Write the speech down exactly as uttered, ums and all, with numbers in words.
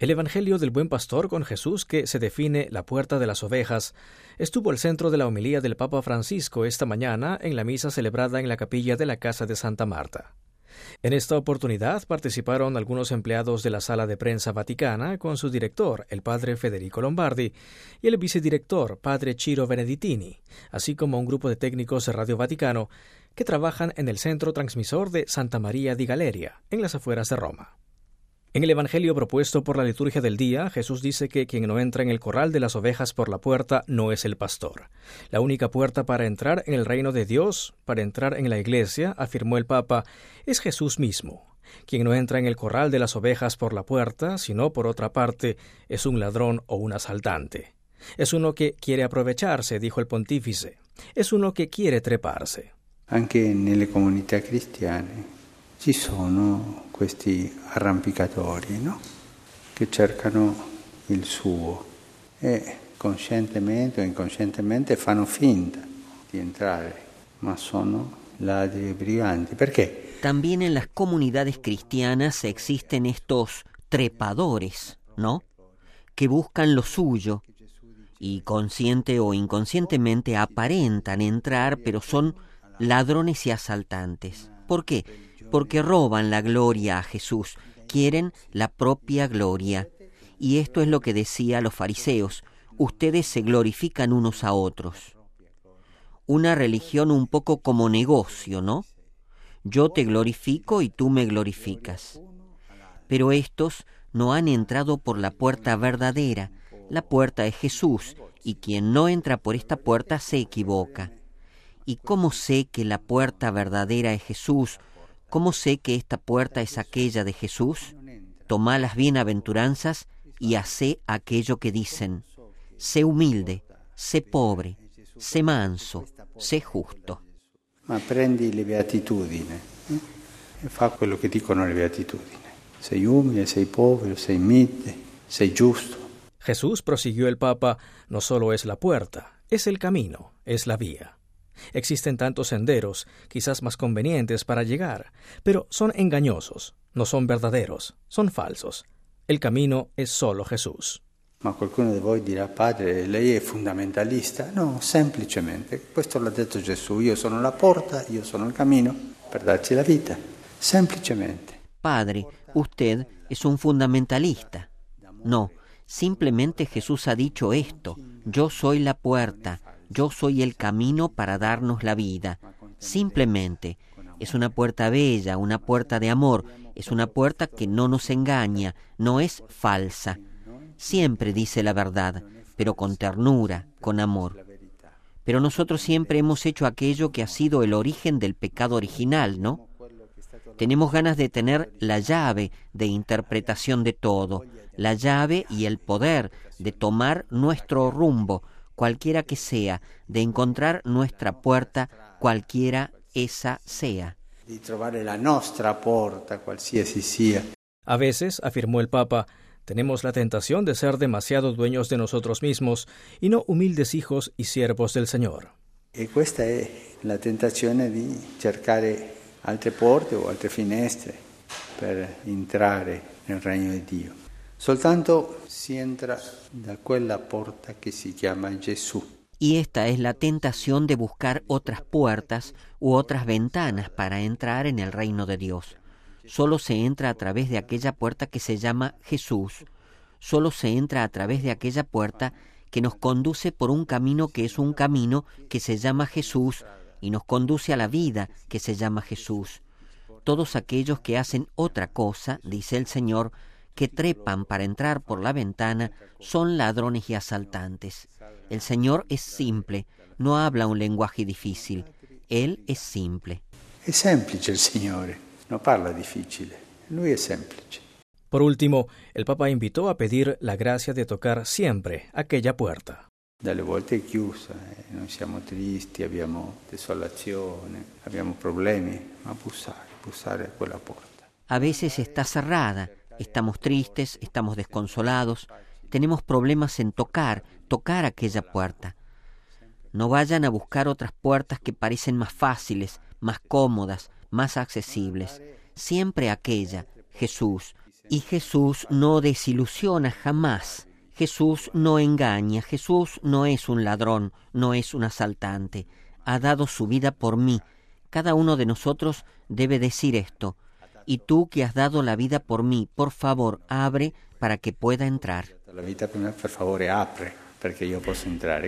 El Evangelio del Buen Pastor con Jesús, que se define la puerta de las ovejas, estuvo al centro de la homilía del Papa Francisco esta mañana en la misa celebrada en la capilla de la Casa de Santa Marta. En esta oportunidad participaron algunos empleados de la Sala de Prensa Vaticana con su director, el padre Federico Lombardi, y el vicedirector, padre Ciro Beneditini, así como un grupo de técnicos de Radio Vaticano que trabajan en el centro transmisor de Santa María di Galeria, en las afueras de Roma. En el Evangelio propuesto por la liturgia del día, Jesús dice que quien no entra en el corral de las ovejas por la puerta no es el pastor. La única puerta para entrar en el reino de Dios, para entrar en la Iglesia, afirmó el Papa, es Jesús mismo. Quien no entra en el corral de las ovejas por la puerta, sino por otra parte, es un ladrón o un asaltante. Es uno que quiere aprovecharse, dijo el pontífice. Es uno que quiere treparse. Anche nelle comunità cristiane ci sono questi arrampicatori, no? Che cercano il suo e conscientemente o inconscientemente fanno finta di entrare, ma sono ladri e briganti. Perché? También en las comunidades cristianas existen estos trepadores, ¿no? Que buscan lo suyo y consciente o inconscientemente aparentan entrar, pero son ladrones y asaltantes. ¿Por qué? Porque roban la gloria a Jesús, quieren la propia gloria. Y esto es lo que decía los fariseos, ustedes se glorifican unos a otros. Una religión un poco como negocio, ¿no? Yo te glorifico y tú me glorificas. Pero estos no han entrado por la puerta verdadera. La puerta es Jesús, y quien no entra por esta puerta se equivoca. ¿Y cómo sé que la puerta verdadera es Jesús? ¿Cómo sé que esta puerta es aquella de Jesús? Tomá las bienaventuranzas y hacé aquello que dicen. Sé humilde, sé pobre, sé manso, sé justo. Ma prendi le beatitudini eh? e fa quello che dicono le beatitudini. Sei umile, sei povero, sei mite, sei giusto. Jesús, prosiguió el Papa, no solo es la puerta, es el camino, es la vía. Existen tantos senderos, quizás más convenientes para llegar, pero son engañosos, no son verdaderos, son falsos. El camino es solo Jesús. Ma qualcuno di voi dirà, padre, lei è fundamentalista? No, semplicemente, questo l'ha detto Gesù, io sono la porta, io sono il cammino per darci la vita, semplicemente. Padre, usted es un fundamentalista. No, simplemente Jesús ha dicho esto, yo soy la puerta, yo soy el camino para darnos la vida. Simplemente, es una puerta bella, una puerta de amor, es una puerta que no nos engaña, no es falsa. Siempre dice la verdad, pero con ternura, con amor. Pero nosotros siempre hemos hecho aquello que ha sido el origen del pecado original, ¿no? Tenemos ganas de tener la llave de interpretación de todo, la llave y el poder de tomar nuestro rumbo, cualquiera que sea, de encontrar nuestra puerta, cualquiera esa sea. Di trovare la nostra porta, qualsiasi sia. A veces, afirmó el Papa, tenemos la tentación de ser demasiado dueños de nosotros mismos y no humildes hijos y siervos del Señor. E questa è la tentazione di cercare altre porte o altre finestre per entrare nel regno di Dio. Soltanto si entra da quella porta che si chiama Gesù. Y esta es la tentación de buscar otras puertas u otras ventanas para entrar en el reino de Dios. Solo se entra a través de aquella puerta que se llama Jesús. Solo se entra a través de aquella puerta que nos conduce por un camino que es un camino que se llama Jesús y nos conduce a la vida que se llama Jesús. Todos aquellos que hacen otra cosa, dice el Señor, que trepan para entrar por la ventana, son ladrones y asaltantes. El Señor es simple, no habla un lenguaje difícil. Él es simple. È semplice il Signore, non parla difficile. Lui è semplice. Por último, el Papa invitó a pedir la gracia de tocar siempre aquella puerta. Dalle volte è chiusa, eh? Noi siamo tristi, abbiamo desolazione, abbiamo problemi, ma bussare, bussare a quella porta. A veces está cerrada, estamos tristes, estamos desconsolados, tenemos problemas en tocar, tocar aquella puerta. No vayan a buscar otras puertas que parecen más fáciles, más cómodas, más accesibles. Siempre aquella, Jesús, Y Jesús no desilusiona jamás. Jesús no engaña. Jesús no es un ladrón, no es un asaltante. Ha dado su vida por mí. Cada uno de nosotros debe decir esto. Y tú que has dado la vida por mí, por favor, abre para que pueda entrar. La vida per me, per favore, apre perché io possa entrare.